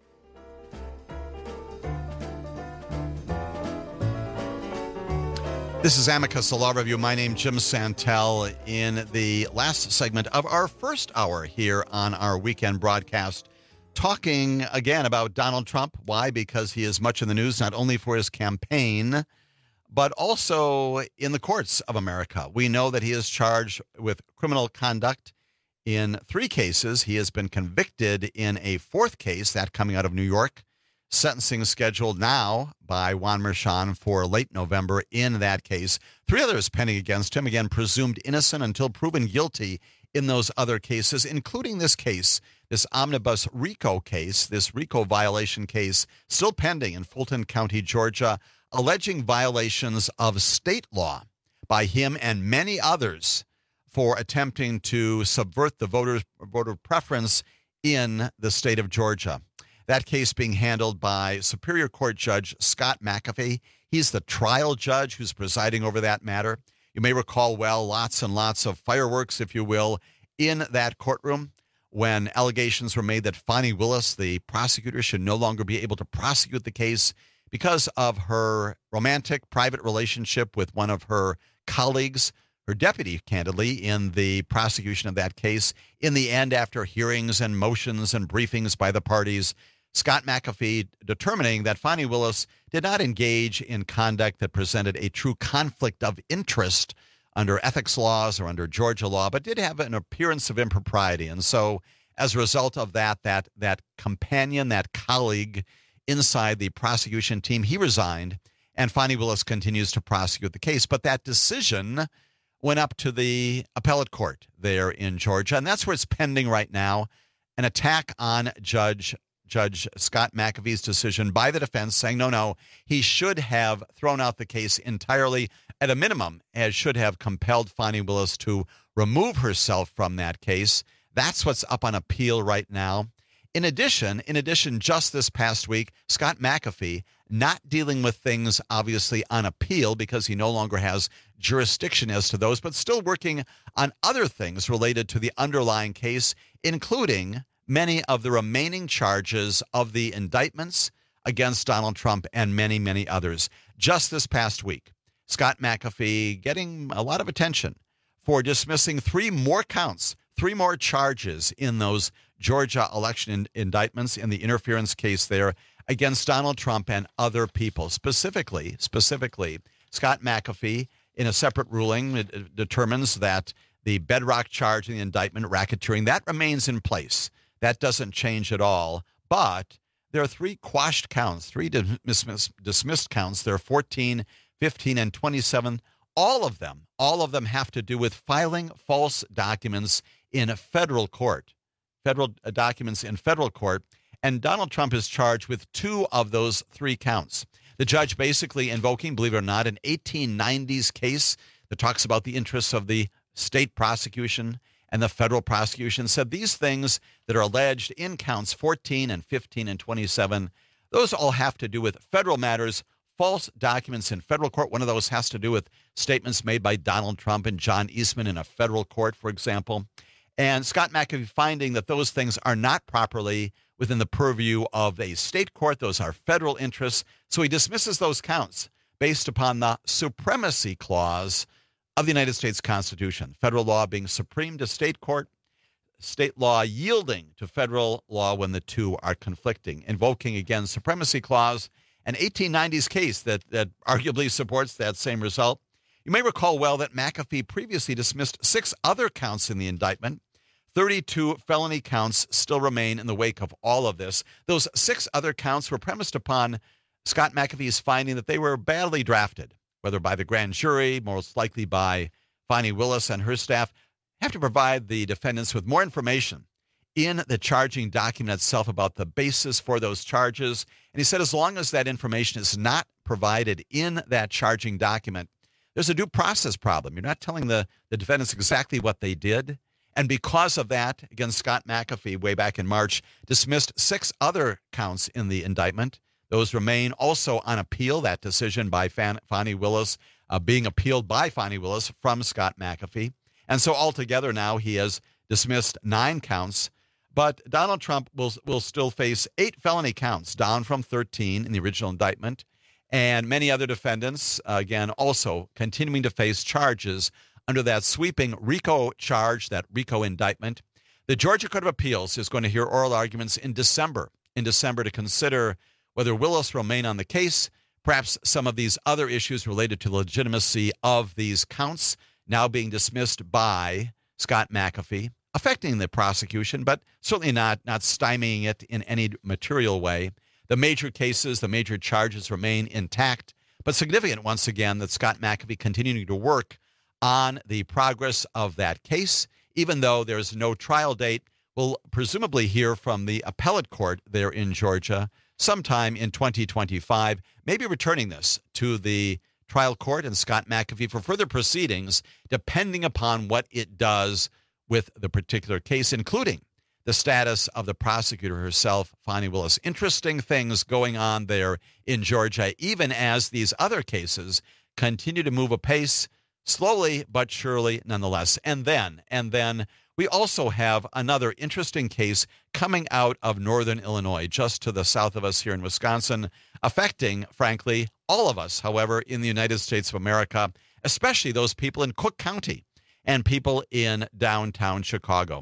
This is Amicus, a law review. My name, Jim Santel. In the last segment of our first hour here on our weekend broadcast, talking again about Donald Trump. Why? Because he is much in the news, not only for his campaign, but also in the courts of America. We know that he is charged with criminal conduct in 3 cases. He has been convicted in a 4th case, that coming out of New York. Sentencing scheduled now by Juan Merchan for late November in that case. 3 others pending against him, again, presumed innocent until proven guilty in those other cases, including this case, this omnibus RICO case, this RICO violation case, still pending in Fulton County, Georgia, alleging violations of state law by him and many others for attempting to subvert the voter preference in the state of Georgia. That case being handled by Superior Court Judge Scott McAfee. He's the trial judge who's presiding over that matter. You may recall, well, lots and lots of fireworks, if you will, in that courtroom when allegations were made that Fani Willis, the prosecutor, should no longer be able to prosecute the case because of her romantic private relationship with one of her colleagues, her deputy, candidly, in the prosecution of that case. In the end, after hearings and motions and briefings by the parties, Scott McAfee determining that Fani Willis did not engage in conduct that presented a true conflict of interest under ethics laws or under Georgia law, but did have an appearance of impropriety. And so as a result of that companion, that colleague inside the prosecution team, he resigned, and Fani Willis continues to prosecute the case. But that decision went up to the appellate court there in Georgia, and that's where it's pending right now, an attack on Judge Scott McAfee's decision by the defense, saying, no, he should have thrown out the case entirely, at a minimum, as should have compelled Fani Willis to remove herself from that case. That's what's up on appeal right now. In addition, just this past week, Scott McAfee, not dealing with things obviously on appeal because he no longer has jurisdiction as to those, but still working on other things related to the underlying case, including many of the remaining charges of the indictments against Donald Trump and many, many others. Just this past week, Scott McAfee getting a lot of attention for dismissing 3 more counts, 3 more charges in those Georgia election indictments in the interference case there against Donald Trump and other people. Specifically, Scott McAfee, in a separate ruling, determines that the bedrock charge in the indictment, racketeering, that remains in place. That doesn't change at all. But there are 3 quashed counts, 3 dismissed counts. There are 14, 15, and 27. All of them have to do with filing false documents in a federal court, documents in federal court. And Donald Trump is charged with 2 of those 3 counts. The judge basically invoking, believe it or not, an 1890s case that talks about the interests of the state prosecution and the federal prosecution, said these things that are alleged in counts 14 and 15 and 27, those all have to do with federal matters, false documents in federal court. One of those has to do with statements made by Donald Trump and John Eastman in a federal court, for example. And Scott McAfee finding that those things are not properly within the purview of a state court. Those are federal interests. So he dismisses those counts based upon the supremacy clause of the United States Constitution. Federal law being supreme to state court, state law yielding to federal law when the two are conflicting, invoking, again, supremacy clause, an 1890s case that arguably supports that same result. You may recall well that McAfee previously dismissed 6 other counts in the indictment. 32 felony counts still remain in the wake of all of this. Those 6 other counts were premised upon Scott McAfee's finding that they were badly drafted, whether by the grand jury, most likely by Fani Willis and her staff. Have to provide the defendants with more information in the charging document itself about the basis for those charges. And he said as long as that information is not provided in that charging document, there's a due process problem. You're not telling the defendants exactly what they did. And because of that, again, Scott McAfee, way back in March, dismissed 6 other counts in the indictment. Those remain also on appeal, that decision by Fani Willis, being appealed by Fani Willis from Scott McAfee. And so altogether now he has dismissed 9 counts. But Donald Trump will still face 8 felony counts, down from 13 in the original indictment. And many other defendants, again, also continuing to face charges under that sweeping RICO charge, that RICO indictment. The Georgia Court of Appeals is going to hear oral arguments in December to consider whether Willis will remain on the case, perhaps some of these other issues related to the legitimacy of these counts now being dismissed by Scott McAfee, affecting the prosecution, but certainly not stymieing it in any material way. The major cases, the major charges remain intact, but significant once again that Scott McAfee continuing to work on the progress of that case, even though there's no trial date. We'll presumably hear from the appellate court there in Georgia sometime in 2025, maybe returning this to the trial court and Scott McAfee for further proceedings, depending upon what it does with the particular case, including the status of the prosecutor herself, Fani Willis. Interesting things going on there in Georgia, even as these other cases continue to move apace, slowly but surely nonetheless. And then we also have another interesting case coming out of northern Illinois, just to the south of us here in Wisconsin, affecting, frankly, all of us, however, in the United States of America, especially those people in Cook County and people in downtown Chicago.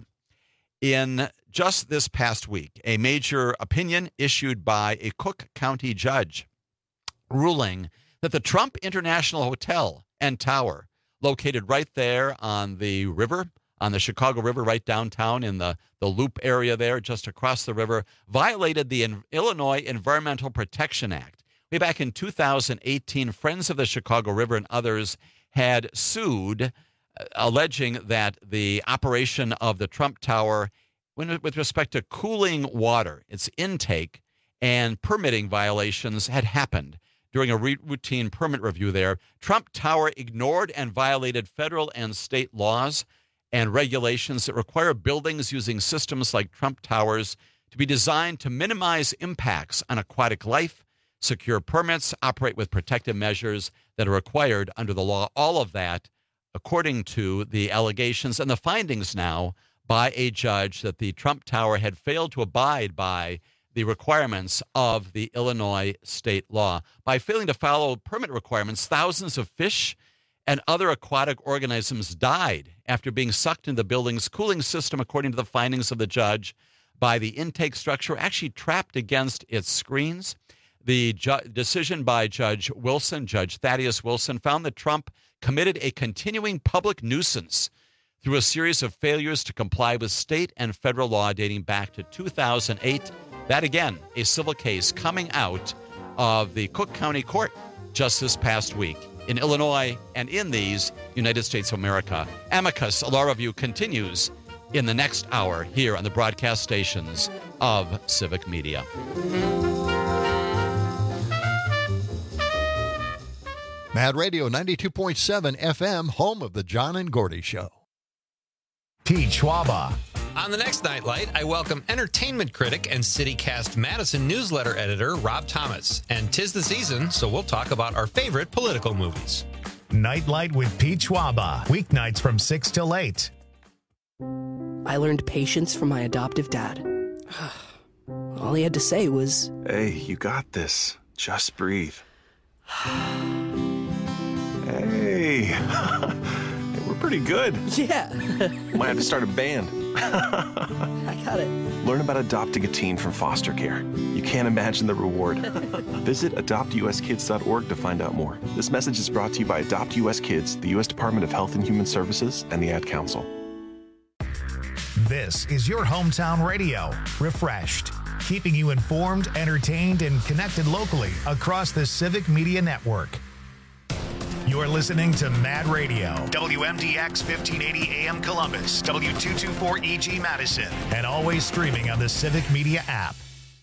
In just this past week, a major opinion issued by a Cook County judge ruling that the Trump International Hotel and Tower, located right there on the river, on the Chicago River, right downtown in the Loop area there, just across the river, violated the Illinois Environmental Protection Act. Way back in 2018, Friends of the Chicago River and others had sued, alleging that the operation of the Trump Tower, with respect to cooling water, its intake and permitting violations had happened during a routine permit review there. Trump Tower ignored and violated federal and state laws and regulations that require buildings using systems like Trump Towers to be designed to minimize impacts on aquatic life, secure permits, operate with protective measures that are required under the law. All of that, according to the allegations and the findings now by a judge, that the Trump Tower had failed to abide by the requirements of the Illinois state law. By failing to follow permit requirements, thousands of fish and other aquatic organisms died after being sucked into the building's cooling system, according to the findings of the judge, by the intake structure actually trapped against its screens. The decision by Judge Wilson, Judge Thaddeus Wilson, found that Trump committed a continuing public nuisance through a series of failures to comply with state and federal law dating back to 2008. That, again, a civil case coming out of the Cook County Court just this past week in Illinois and in these United States of America. Amicus, a law review, continues in the next hour here on the broadcast stations of Civic Media. Mad Radio 92.7 FM, home of the John and Gordy Show. Pete Schwaba. On the next Nightlight, I welcome entertainment critic and CityCast Madison newsletter editor Rob Thomas. And 'tis the season, so we'll talk about our favorite political movies. Nightlight with Pete Schwaba. Weeknights from 6 till 8. I learned patience from my adoptive dad. All he had to say was, "Hey, you got this. Just breathe." Hey, We're pretty good. Yeah. Might have to start a band. I got it. Learn about adopting a teen from foster care. You can't imagine the reward. Visit adoptuskids.org to find out more. This message is brought to you by Adopt US Kids, the U.S. Department of Health and Human Services, and the Ad Council. This is your hometown radio, refreshed, keeping you informed, entertained, and connected locally across the Civic Media Network. You're listening to Mad Radio, WMDX 1580 AM Columbus, W224EG Madison, and always streaming on the Civic Media app.